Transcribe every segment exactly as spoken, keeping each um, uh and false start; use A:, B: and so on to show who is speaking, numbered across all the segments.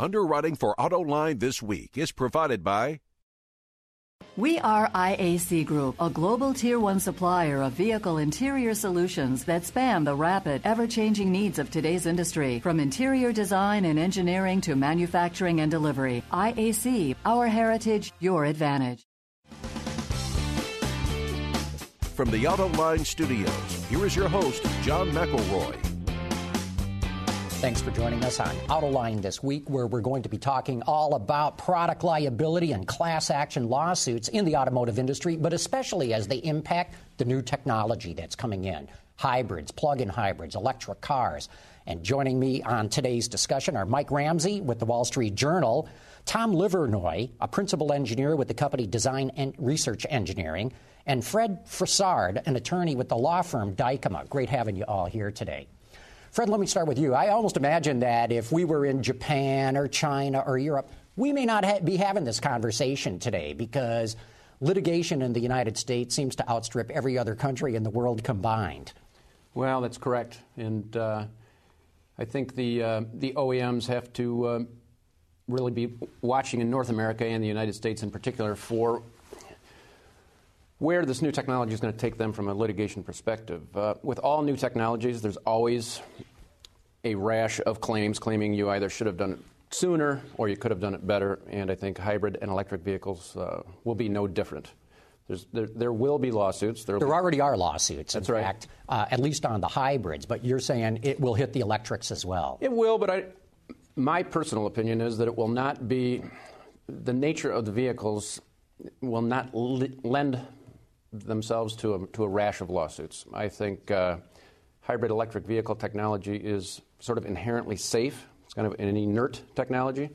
A: Underwriting for Autoline This Week is provided by...
B: We are I A C Group, a global Tier one supplier of vehicle interior solutions that span the rapid, ever-changing needs of today's industry. From interior design and engineering to manufacturing and delivery, I A C, our heritage, your advantage.
A: From the Autoline Studios, here is your host, John McElroy.
C: Thanks for joining us on Autoline This Week, where we're going to be talking all about product liability and class action lawsuits in the automotive industry, but especially as they impact the new technology that's coming in. Hybrids, plug-in hybrids, electric cars. And joining me on today's discussion are Mike Ramsey with the Wall Street Journal, Tom Livernoy, a principal engineer with the company Design and Research Engineering, and Fred Frossard, an attorney with the law firm Dykema. Great having you all here today. Fred, let me start with you. I almost imagine that if we were in Japan or China or Europe, we may not ha- be having this conversation today because litigation in the United States seems to outstrip every other country in the world combined.
D: Well, that's correct. And uh, I think the, uh, the O E Ms have to uh, really be watching in North America and the United States in particular for where this new technology is going to take them from a litigation perspective. Uh, with all new technologies, there's always a rash of claims claiming you either should have done it sooner or you could have done it better, and I think hybrid and electric vehicles uh, will be no different. There's, there, there will be lawsuits.
C: There, there be, already are lawsuits,
D: that's
C: in
D: right.
C: fact, uh, at least on the hybrids, but you're saying it will hit the electrics as well.
D: It will, but I, my personal opinion is that it will not be, the nature of the vehicles will not li- lend themselves to a, to a rash of lawsuits. I think uh, hybrid electric vehicle technology is sort of inherently safe. It's kind of an inert technology.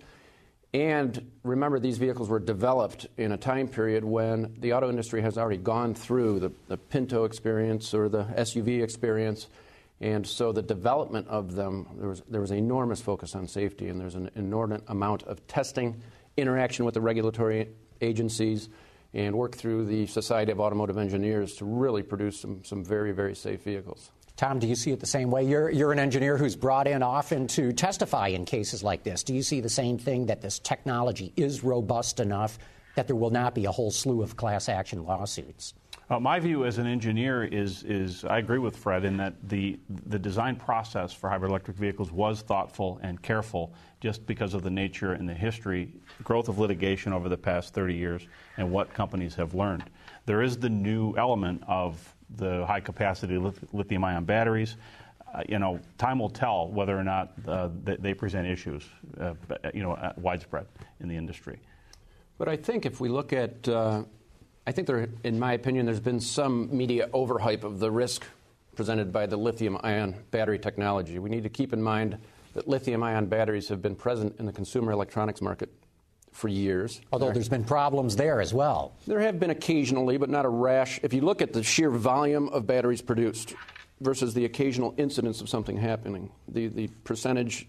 D: And remember, these vehicles were developed in a time period when the auto industry has already gone through the, the Pinto experience or the S U V experience. And so the development of them, there was, there was an enormous focus on safety, and there's an inordinate amount of testing, interaction with the regulatory agencies, and work through the Society of Automotive Engineers to really produce some, some very, very safe vehicles.
C: Tom, do you see it the same way? You're, you're an engineer who's brought in often to testify in cases like this. Do you see the same thing, that this technology is robust enough that there will not be a whole slew of class action lawsuits?
E: Uh, my view as an engineer is, is I agree with Fred in that the, the design process for hybrid electric vehicles was thoughtful and careful just because of the nature and the history, growth of litigation over the past thirty years and what companies have learned. There is the new element of the high-capacity lithium-ion batteries. Uh, you know, time will tell whether or not uh, they, they present issues, uh, you know, uh, widespread in the industry.
D: But I think if we look at uh I think there, in my opinion, there's been some media overhype of the risk presented by the lithium-ion battery technology. We need to keep in mind that lithium-ion batteries have been present in the consumer electronics market for years.
C: Although there, there's been problems there as well.
D: There have been occasionally, but not a rash. If you look at the sheer volume of batteries produced versus the occasional incidence of something happening, the, the percentage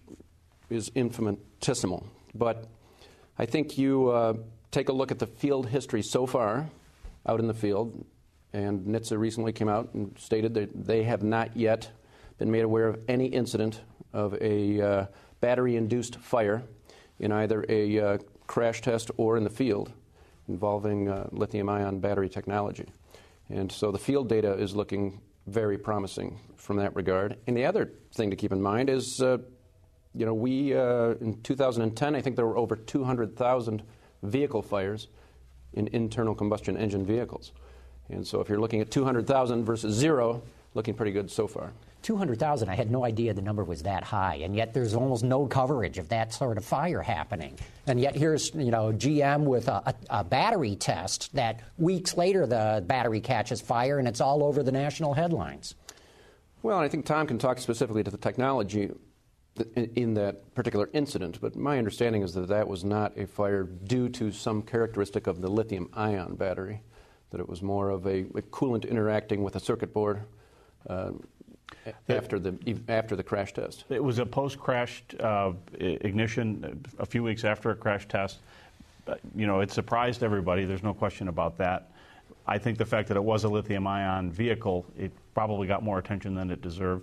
D: is infinitesimal. But I think you uh, take a look at the field history so far out in the field, and N H T S A recently came out and stated that they have not yet been made aware of any incident of a uh, battery-induced fire in either a uh, crash test or in the field involving uh, lithium-ion battery technology. And so the field data is looking very promising from that regard. And the other thing to keep in mind is, uh, you know, we, uh, in two thousand ten, I think there were over two hundred thousand vehicle fires in internal combustion engine vehicles. And so if you're looking at two hundred thousand versus zero, looking pretty good so far.
C: two hundred thousand, I had no idea the number was that high, and yet there's almost no coverage of that sort of fire happening. And yet here's, you know, G M with a, a, a battery test that weeks later the battery catches fire and it's all over the national headlines.
D: Well, I think Tom can talk specifically to the technology in that particular incident, but my understanding is that that was not a fire due to some characteristic of the lithium-ion battery, that it was more of a, a coolant interacting with a circuit board uh, after the after the crash test.
E: It was a post-crash uh, ignition a few weeks after a crash test. Uh, you know, it surprised everybody. There's no question about that. I think the fact that it was a lithium-ion vehicle, it probably got more attention than it deserved.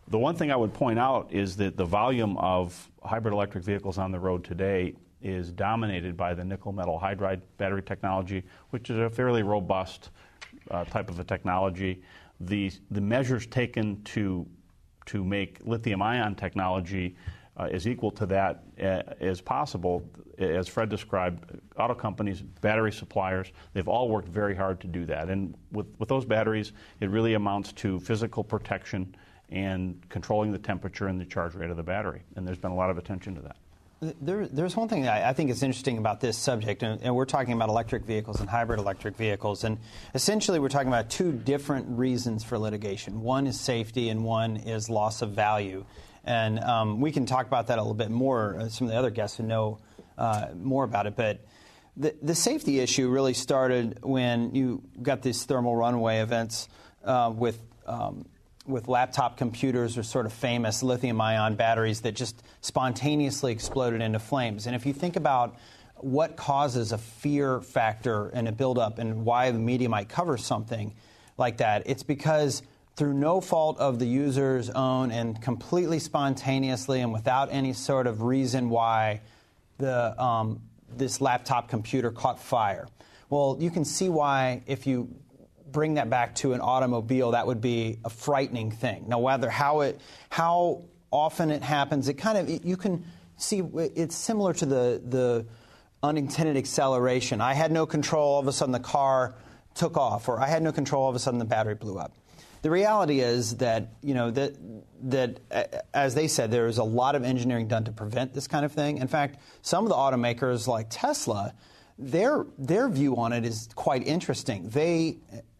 E: The one thing I would point out is that the volume of hybrid electric vehicles on the road today is dominated by the nickel metal hydride battery technology, which is a fairly robust uh, type of a technology. The, the measures taken to, to make lithium ion technology uh, as equal to that uh, as possible, as Fred described, auto companies, battery suppliers, they've all worked very hard to do that. And with, with those batteries, it really amounts to physical protection and controlling the temperature and the charge rate of the battery. And there's been a lot of attention to that.
F: There, there's one thing I, I think is interesting about this subject, and, and we're talking about electric vehicles and hybrid electric vehicles. And essentially, we're talking about two different reasons for litigation. One is safety, and one is loss of value. And um, we can talk about that a little bit more, uh, some of the other guests who know uh, more about it. But the, the safety issue really started when you got these thermal runaway events uh, with um, with laptop computers or sort of famous lithium-ion batteries that just spontaneously exploded into flames. And if you think about what causes a fear factor and a buildup and why the media might cover something like that, it's because through no fault of the user's own and completely spontaneously and without any sort of reason why the um, this laptop computer caught fire. Well, you can see why if you bring that back to an automobile, that would be a frightening thing. Now, whether how it, how often it happens, it kind of it, you can see it's similar to the the unintended acceleration. I had no control, all of a sudden the car took off, or I had no control, all of a sudden the battery blew up. The reality is that you know that that as they said, there is a lot of engineering done to prevent this kind of thing. In fact, some of the automakers like Tesla, their their view on it is quite interesting. They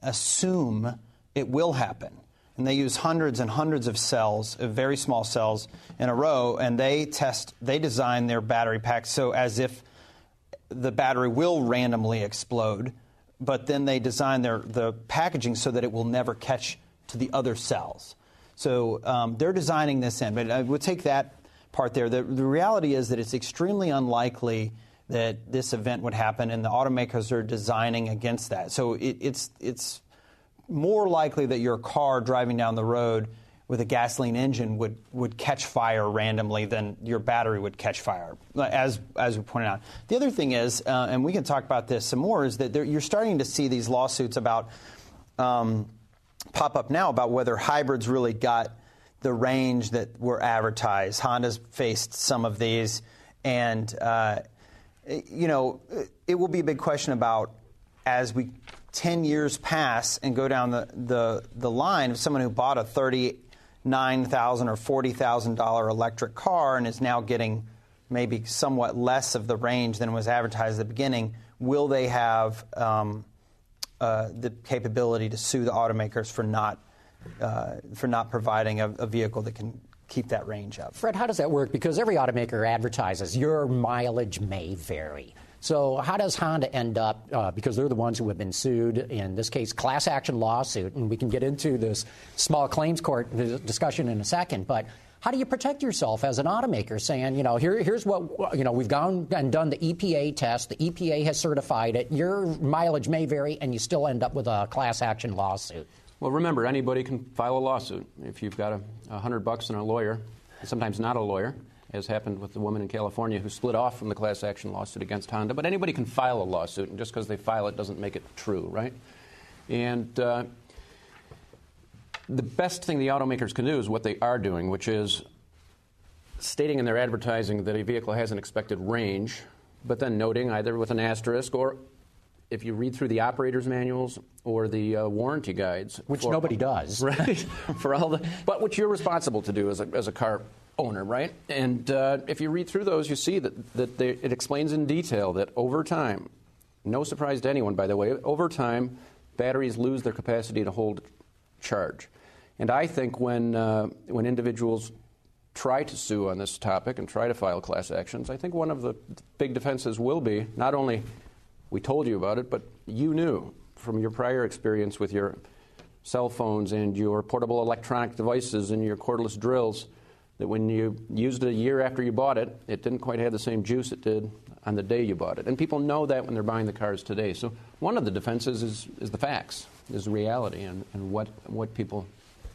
F: assume it will happen. And they use hundreds and hundreds of cells, of very small cells, in a row, and they test, they design their battery packs so as if the battery will randomly explode, but then they design their the packaging so that it will never catch to the other cells. So um, they're designing this in. But I would take that part there. The, the reality is that it's extremely unlikely that this event would happen, and the automakers are designing against that. So it, it's it's more likely that your car driving down the road with a gasoline engine would, would catch fire randomly than your battery would catch fire, as as we pointed out. The other thing is, uh, and we can talk about this some more, is that there, you're starting to see these lawsuits about um, pop up now about whether hybrids really got the range that were advertised. Honda's faced some of these, and uh, you know, it will be a big question about as we ten years pass and go down the, the, the line of someone who bought a thirty-nine thousand dollars or forty thousand dollars electric car and is now getting maybe somewhat less of the range than was advertised at the beginning, will they have um, uh, the capability to sue the automakers for not, uh, for not providing a, a vehicle that can keep that range up?
C: Fred, how does that work? Because every automaker advertises your mileage may vary. So how does Honda end up, uh, because they're the ones who have been sued, in this case, class action lawsuit, and we can get into this small claims court discussion in a second, but how do you protect yourself as an automaker saying, you know, here, here's what, you know, we've gone and done the E P A test, the E P A has certified it, your mileage may vary, and you still end up with a class action lawsuit?
D: Well, remember, anybody can file a lawsuit. If you've got a, a hundred bucks and a lawyer, sometimes not a lawyer, as happened with the woman in California who split off from the class action lawsuit against Honda. But anybody can file a lawsuit, and just because they file it doesn't make it true, right? And uh, the best thing the automakers can do is what they are doing, which is stating in their advertising that a vehicle has an expected range, but then noting either with an asterisk or if you read through the operator's manuals or the uh, warranty guides.
C: Which
D: for,
C: nobody does.
D: Right. for all the, but which you're responsible to do as a, as a car owner, right? And uh, if you read through those, you see that, that they, it explains in detail that over time, no surprise to anyone, by the way, over time, batteries lose their capacity to hold charge. And I think when uh, when individuals try to sue on this topic and try to file class actions, I think one of the big defenses will be not only we told you about it, but you knew from your prior experience with your cell phones and your portable electronic devices and your cordless drills that when you used it a year after you bought it, it didn't quite have the same juice it did on the day you bought it. And people know that when they're buying the cars today. So one of the defenses is, is the facts, is the reality, and, and what, what people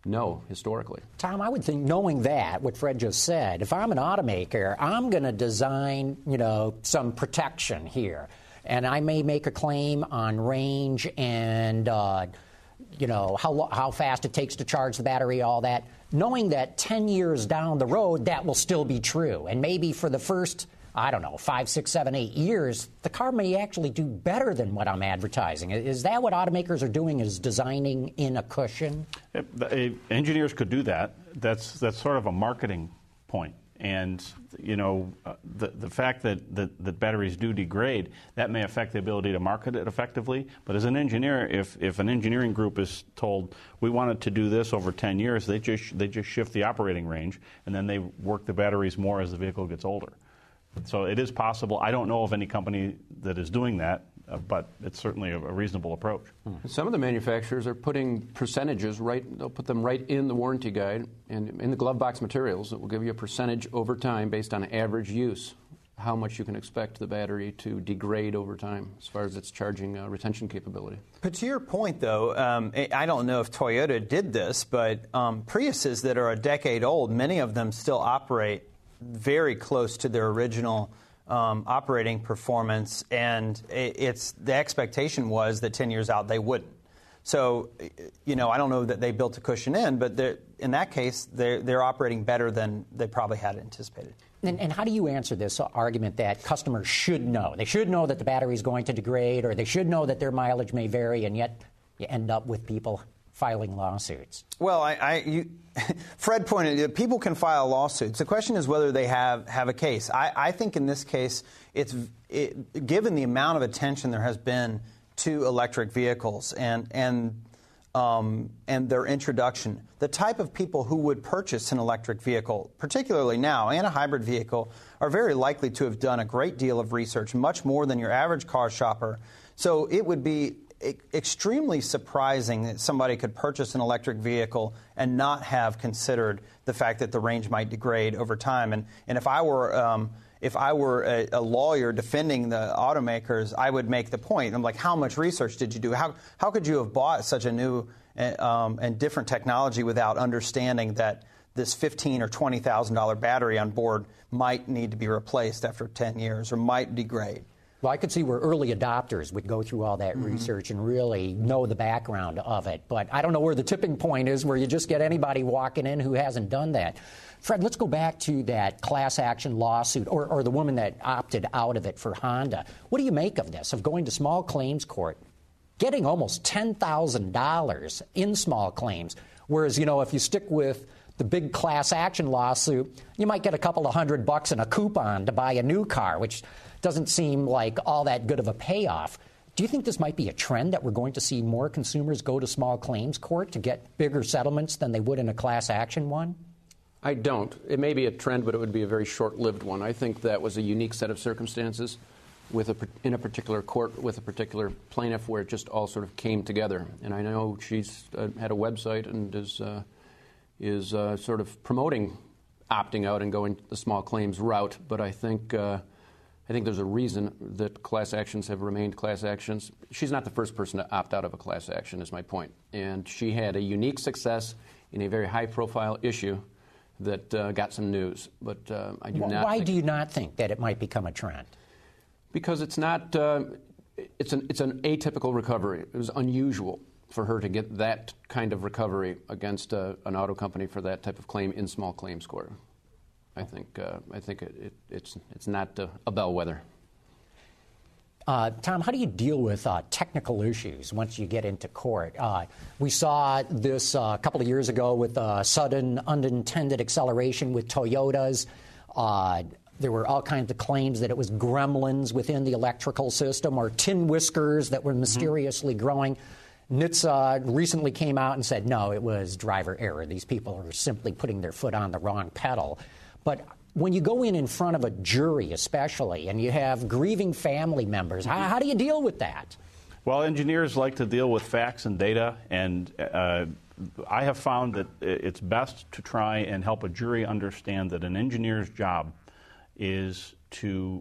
D: No, historically.
C: Tom, I would think, knowing that, what Fred just said, if I'm an automaker, I'm going to design, you know, some protection here. And I may make a claim on range and, uh, you know, how, how fast it takes to charge the battery, all that, knowing that ten years down the road, that will still be true. And maybe for the first, I don't know, five, six, seven, eight years, the car may actually do better than what I'm advertising. Is that what automakers are doing, is designing in a cushion?
E: Engineers could do that. That's, that's sort of a marketing point. And, you know, uh, the, the fact that, that, that batteries do degrade, that may affect the ability to market it effectively. But as an engineer, if, if an engineering group is told, we wanted to do this over ten years, they just, they just shift the operating range, and then they work the batteries more as the vehicle gets older. So it is possible. I don't know of any company that is doing that, uh, but it's certainly a, a reasonable approach.
D: Hmm. Some of the manufacturers are putting percentages right, they'll put them right in the warranty guide and in the glove box materials. It will give you a percentage over time based on average use, how much you can expect the battery to degrade over time as far as its charging uh, retention capability.
F: But to your point, though, um, I don't know if Toyota did this, but um, Priuses that are a decade old, many of them still operate very close to their original um, operating performance, and it's the expectation was that ten years out they wouldn't. So, you know, I don't know that they built a cushion in, but in that case, they're, they're operating better than they probably had anticipated.
C: And, and how do you answer this argument that customers should know? They should know that the battery is going to degrade, or they should know that their mileage may vary, and yet you end up with people filing lawsuits.
F: Well, I, I you, Fred pointed out, people can file lawsuits. The question is whether they have, have a case. I, I think in this case, it's it, given the amount of attention there has been to electric vehicles and and um, and their introduction, the type of people who would purchase an electric vehicle, particularly now, and a hybrid vehicle, are very likely to have done a great deal of research, much more than your average car shopper. So it would be extremely surprising that somebody could purchase an electric vehicle and not have considered the fact that the range might degrade over time. And and if I were um, if I were a, a lawyer defending the automakers, I would make the point. I'm like, how much research did you do? How how could you have bought such a new um, and different technology without understanding that this fifteen or twenty thousand dollar battery on board might need to be replaced after ten years or might degrade?
C: Well, I could see where early adopters would go through all that mm-hmm. research and really know the background of it. But I don't know where the tipping point is where you just get anybody walking in who hasn't done that. Fred, let's go back to that class action lawsuit, or, or the woman that opted out of it for Honda. What do you make of this, of going to small claims court, getting almost ten thousand dollars in small claims, whereas, you know, if you stick with the big class action lawsuit, you might get a couple of hundred bucks and a coupon to buy a new car, which doesn't seem like all that good of a payoff. Do you think this might be a trend that we're going to see more consumers go to small claims court to get bigger settlements than they would in a class action one?
D: I don't. It may be a trend, but it would be a very short-lived one. I think that was a unique set of circumstances with a, in a particular court with a particular plaintiff where it just all sort of came together. And I know she's uh, had a website and is uh, is uh, sort of promoting opting out and going the small claims route, but I think uh, I think there's a reason that class actions have remained class actions. She's not the first person to opt out of a class action, is my point. And she had a unique success in a very high-profile issue that uh, got some news. But uh, I do
C: Why
D: not.
C: Why
D: think
C: do you not think that it might become a trend?
D: Because it's not. Uh, it's an it's an atypical recovery. It was unusual for her to get that kind of recovery against uh, an auto company for that type of claim in small claims court. I think uh, I think it, it, it's it's not uh, a bellwether.
C: Uh, Tom, how do you deal with uh, technical issues once you get into court? Uh, we saw this uh, a couple of years ago with uh, sudden unintended acceleration with Toyotas. Uh, there were all kinds of claims that it was gremlins within the electrical system or tin whiskers that were mysteriously mm-hmm. growing. N H T S A recently came out and said, no, it was driver error. These people are simply putting their foot on the wrong pedal. But when you go in in front of a jury, especially, and you have grieving family members, how, how do you deal with that?
E: Well, engineers like to deal with facts and data, and uh, I have found that it's best to try and help a jury understand that an engineer's job is to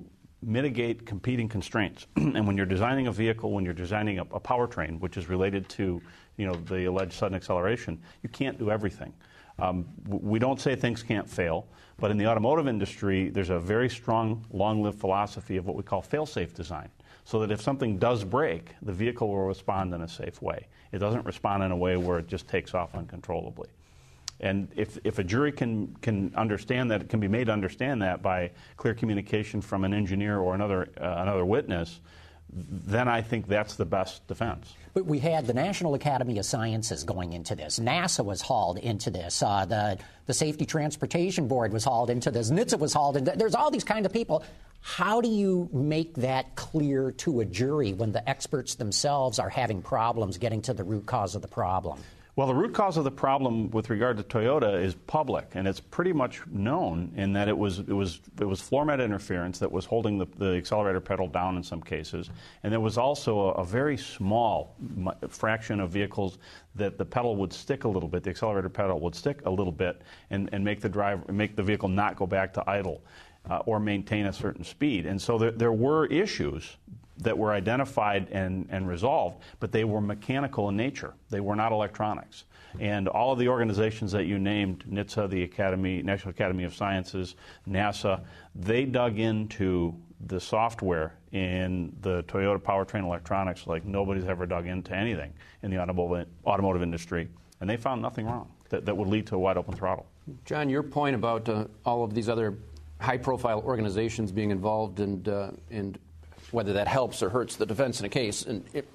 E: mitigate competing constraints. And when you're designing a vehicle, when you're designing a, a powertrain, which is related to, you know, the alleged sudden acceleration, you can't do everything. Um, we don't say things can't fail, but in the automotive industry, there's a very strong, long-lived philosophy of what we call fail-safe design, so that if something does break, the vehicle will respond in a safe way. It doesn't respond in a way where it just takes off uncontrollably. And if, if a jury can, can understand that, it can be made to understand that by clear communication from an engineer or another, uh, another witness, then I think that's the best defense.
C: But we had the National Academy of Sciences going into this. NASA was hauled into this. Uh, the, the Safety Transportation Board was hauled into this. N H T S A was hauled into this. There's all these kind of people. How do you make that clear to a jury when the experts themselves are having problems getting to the root cause of the problem?
E: Well, the root cause of the problem with regard to Toyota is public, and it's pretty much known in that it was it was it was floor mat interference that was holding the, the accelerator pedal down in some cases, and there was also a, a very small fraction of vehicles that the pedal would stick a little bit, the accelerator pedal would stick a little bit, and, and make the driver make the vehicle not go back to idle uh, or maintain a certain speed, and so there, there were issues that were identified and, and resolved, but they were mechanical in nature. They were not electronics. And all of the organizations that you named, N H T S A, the Academy, National Academy of Sciences, NASA, they dug into the software in the Toyota powertrain electronics like nobody's ever dug into anything in the automotive, automotive industry, and they found nothing wrong that, that would lead to a wide open throttle.
D: John, your point about uh, all of these other high-profile organizations being involved and uh, in whether that helps or hurts the defense in a case. And it,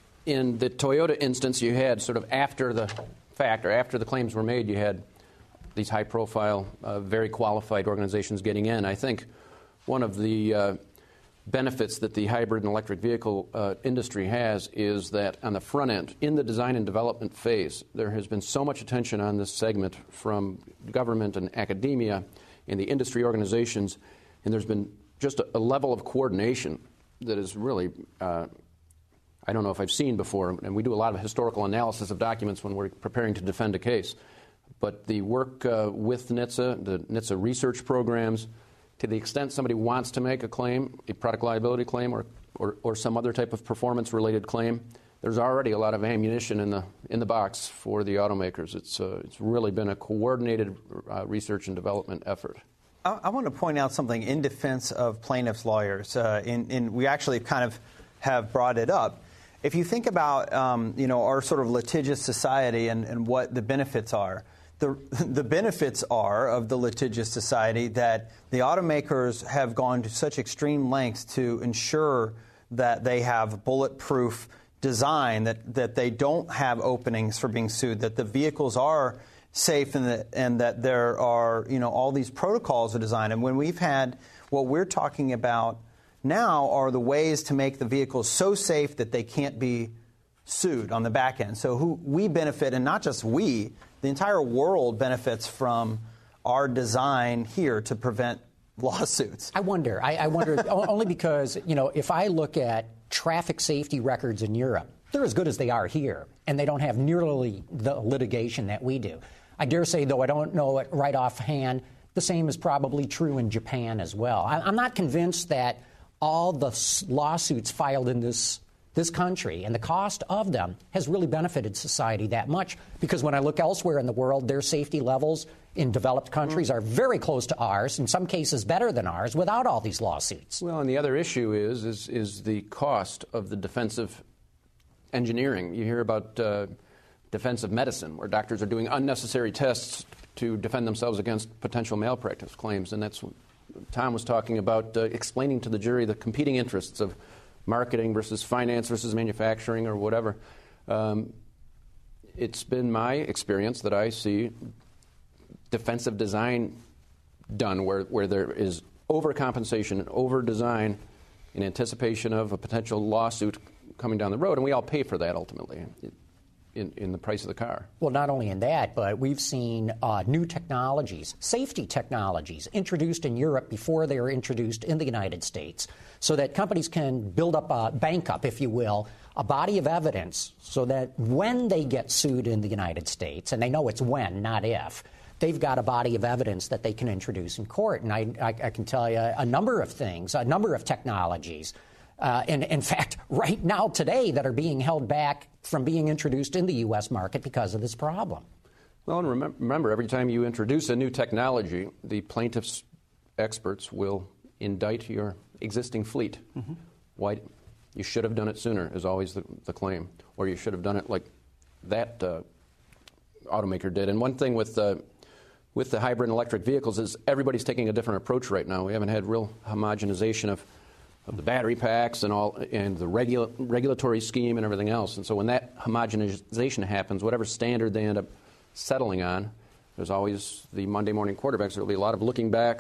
D: in the Toyota instance, you had sort of after the fact or after the claims were made, you had these high-profile, uh, very qualified organizations getting in. I think one of the uh, benefits that the hybrid and electric vehicle uh, industry has is that on the front end, in the design and development phase, there has been so much attention on this segment from government and academia and the industry organizations, and there's been just a, a level of coordination that is really, uh, I don't know if I've seen before, and we do a lot of historical analysis of documents when we're preparing to defend a case. But the work uh, with N H T S A, the N H T S A research programs, to the extent somebody wants to make a claim, a product liability claim or, or, or some other type of performance-related claim, there's already a lot of ammunition in the in the box for the automakers. It's, uh, it's really been a coordinated uh, research and development effort.
F: I want to point out something in defense of plaintiffs' lawyers. Uh, in, in, we actually kind of have brought it up. If you think about, um, you know, our sort of litigious society and, and what the benefits are, the, the benefits are of the litigious society that the automakers have gone to such extreme lengths to ensure that they have bulletproof design, that, that they don't have openings for being sued, that the vehicles are safe and that, and that there are, you know, all these protocols are designed. And when we've had, what we're talking about now are the ways to make the vehicles so safe that they can't be sued on the back end. So who we benefit, and not just we, the entire world benefits from our design here to prevent lawsuits.
C: I wonder. I, I wonder only because, you know, if I look at traffic safety records in Europe, they're as good as they are here, and they don't have nearly the litigation that we do. I dare say, though I don't know it right offhand, the same is probably true in Japan as well. I, I'm not convinced that all the lawsuits filed in this this country and the cost of them has really benefited society that much, because when I look elsewhere in the world, their safety levels in developed countries are very close to ours, in some cases better than ours, without all these lawsuits.
D: Well, and the other issue is is, is the cost of the defensive engineering. You hear about uh, defensive medicine, where doctors are doing unnecessary tests to defend themselves against potential malpractice claims, and that's what Tom was talking about, uh, explaining to the jury the competing interests of marketing versus finance versus manufacturing or whatever. Um, it's been my experience that I see defensive design done where, where there is overcompensation and over-design in anticipation of a potential lawsuit coming down the road, and we all pay for that ultimately in, in the price of the car.
C: Well, not only in that, but we've seen uh, new technologies, safety technologies, introduced in Europe before they were introduced in the United States, so that companies can build up a bank up, if you will, a body of evidence, so that when they get sued in the United States, and they know it's when, not if, they've got a body of evidence that they can introduce in court. And I, I, I can tell you a number of things, a number of technologies, uh, and in fact, right now today that are being held back from being introduced in the U S market because of this problem.
D: Well, and remember, remember every time you introduce a new technology, the plaintiffs' experts will indict your existing fleet. Mm-hmm. Why? You should have done it sooner is always the, the claim, or you should have done it like that uh, automaker did. And one thing with uh, with the hybrid and electric vehicles is everybody's taking a different approach right now. We haven't had real homogenization of, of the battery packs and all, and the regula- regulatory scheme and everything else. And so when that homogenization happens, whatever standard they end up settling on, there's always the Monday morning quarterbacks. There will be a lot of looking back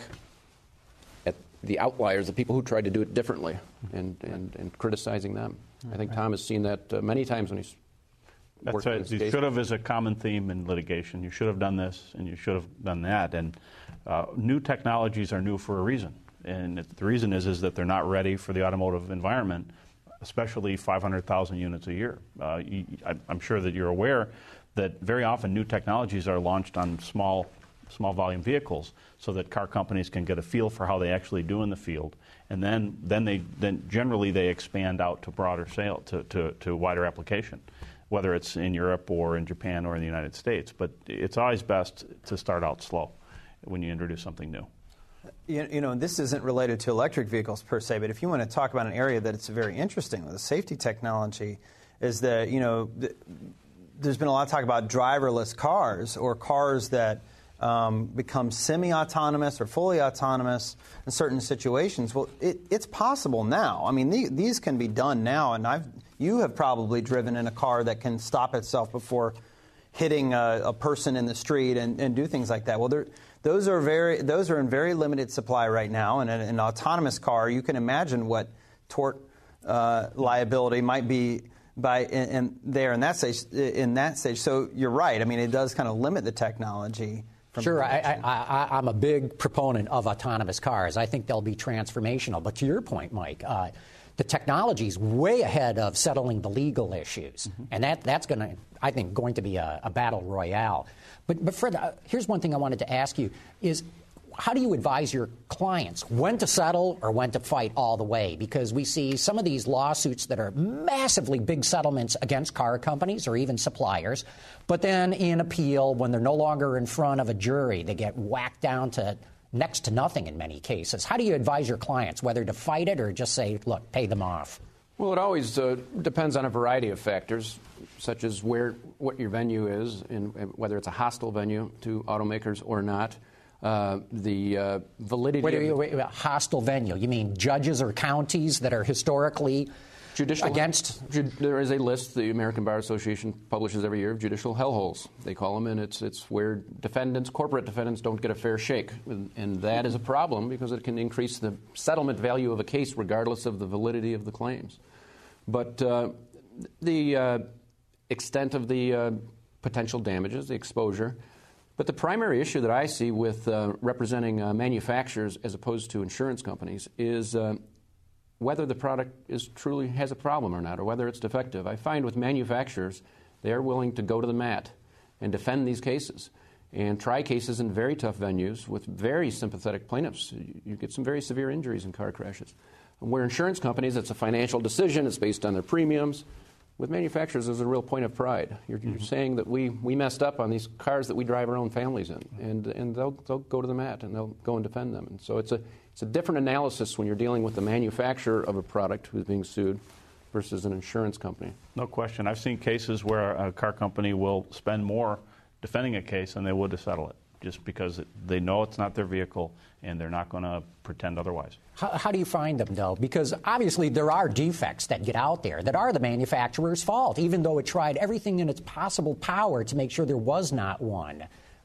D: at the outliers, the people who tried to do it differently, and, and, and criticizing them. I think Tom has seen that uh, many times when he's
E: That's
D: worked
E: right.
D: in this
E: You
D: case.
E: should have is a common theme in litigation. You should have done this, and you should have done that. And uh, new technologies are new for a reason. And it, the reason is is that they're not ready for the automotive environment, especially five hundred thousand units a year. Uh, you, I, I'm sure that you're aware that very often new technologies are launched on small small volume vehicles so that car companies can get a feel for how they actually do in the field, and then then they then generally they expand out to broader sale to, to, to wider application, whether it's in Europe or in Japan or in the United States. But it's always best to start out slow when you introduce something new.
F: You, you know, this isn't related to electric vehicles per se, but if you want to talk about an area that it's very interesting with the safety technology, is that, you know, th- there's been a lot of talk about driverless cars or cars that um, become semi-autonomous or fully autonomous in certain situations. Well, it, it's possible now. I mean, the, these can be done now, and I've you have probably driven in a car that can stop itself before hitting a, a person in the street and, and do things like that. Well, those are very those are in very limited supply right now. And in an autonomous car, you can imagine what tort uh, liability might be by in, in there in that stage. In that stage, so you're right. I mean, it does kind of limit the technology.
C: Sure, I, I, I, I'm a big proponent of autonomous cars. I think they'll be transformational. But to your point, Mike, uh, the technology is way ahead of settling the legal issues, mm-hmm. and that that's going to, I think, going to be a, a battle royale. But, but Fred, uh, here's one thing I wanted to ask you: is how do you advise your clients when to settle or when to fight all the way? Because we see some of these lawsuits that are massively big settlements against car companies or even suppliers, but then in appeal, when they're no longer in front of a jury, they get whacked down to next to nothing in many cases. How do you advise your clients whether to fight it or just say, look, pay them off?
D: Well, it always uh, depends on a variety of factors, such as where what your venue is, and whether it's a hostile venue to automakers or not. Uh, the uh, validity
C: wait,
D: of
C: wait, wait, wait, hostile venue. You mean judges or counties that are historically
D: judicial
C: against?
D: Ju- there is a list the American Bar Association publishes every year of judicial hellholes, they call them, and it's it's where defendants, corporate defendants, don't get a fair shake, and, and that is a problem because it can increase the settlement value of a case regardless of the validity of the claims. But uh, the uh, extent of the uh, potential damages, the exposure. But the primary issue that I see with uh, representing uh, manufacturers as opposed to insurance companies is uh, whether the product is truly has a problem or not, or whether it's defective. I find with manufacturers, they're willing to go to the mat and defend these cases and try cases in very tough venues with very sympathetic plaintiffs. You get some very severe injuries in car crashes. Where insurance companies, it's a financial decision, it's based on their premiums. With manufacturers, there's a real point of pride. You're, you're mm-hmm. saying that we, we messed up on these cars that we drive our own families in, and and they'll they'll go to the mat and they'll go and defend them. And so it's a it's a different analysis when you're dealing with the manufacturer of a product who's being sued versus an insurance company.
E: No question. I've seen cases where a car company will spend more defending a case than they would to settle it, just because it, they know it's not their vehicle and they're not going to pretend otherwise.
C: How, how do you find them, though? Because obviously there are defects that get out there that are the manufacturer's fault, even though it tried everything in its possible power to make sure there was not one.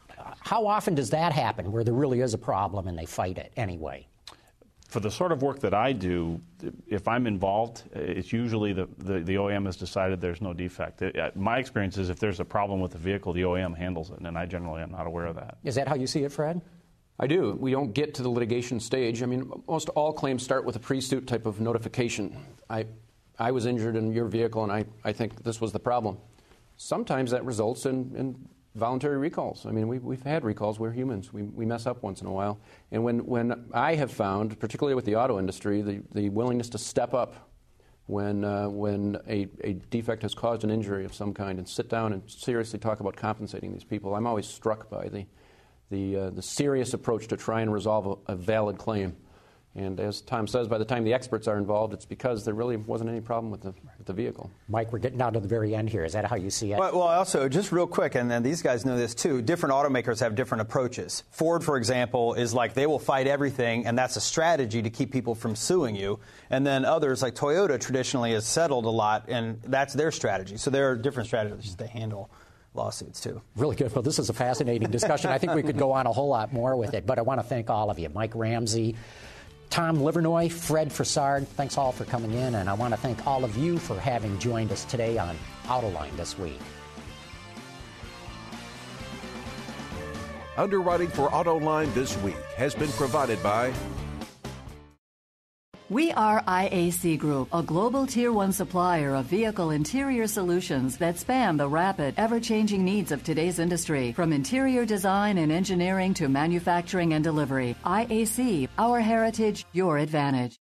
C: How often does that happen, where there really is a problem and they fight it anyway?
E: For the sort of work that I do, if I'm involved, it's usually the, the, the O E M has decided there's no defect. It, my experience is if there's a problem with the vehicle, the O E M handles it, and I generally am not aware of that.
C: Is that how you see it, Fred?
D: I do. We don't get to the litigation stage. I mean, most all claims start with a pre-suit type of notification. I I was injured in your vehicle, and I, I think this was the problem. Sometimes that results in, in voluntary recalls. I mean, we, we've had recalls. We're humans. We, we mess up once in a while. And when, when I have found, particularly with the auto industry, the, the willingness to step up when, uh, when a, a defect has caused an injury of some kind and sit down and seriously talk about compensating these people, I'm always struck by the, the, uh, the serious approach to try and resolve a, a valid claim. And as Tom says, by the time the experts are involved, it's because there really wasn't any problem with the, with the vehicle.
C: Mike, we're getting down to the very end here. Is that how you see it?
F: Well, well, also, just real quick, and then these guys know this too, different automakers have different approaches. Ford, for example, is like they will fight everything, and that's a strategy to keep people from suing you. And then others, like Toyota, traditionally has settled a lot, and that's their strategy. So there are different strategies they handle lawsuits, too.
C: Really good. Well, this is a fascinating discussion. I think we could go on a whole lot more with it, but I want to thank all of you. Mike Ramsey, Tom Livernoy, Fred Frossard, thanks all for coming in, and I want to thank all of you for having joined us today on Autoline This Week.
A: Underwriting for Autoline This Week has been provided by
B: We are I A C Group, a global Tier one supplier of vehicle interior solutions that span the rapid, ever-changing needs of today's industry. From interior design and engineering to manufacturing and delivery, I A C, our heritage, your advantage.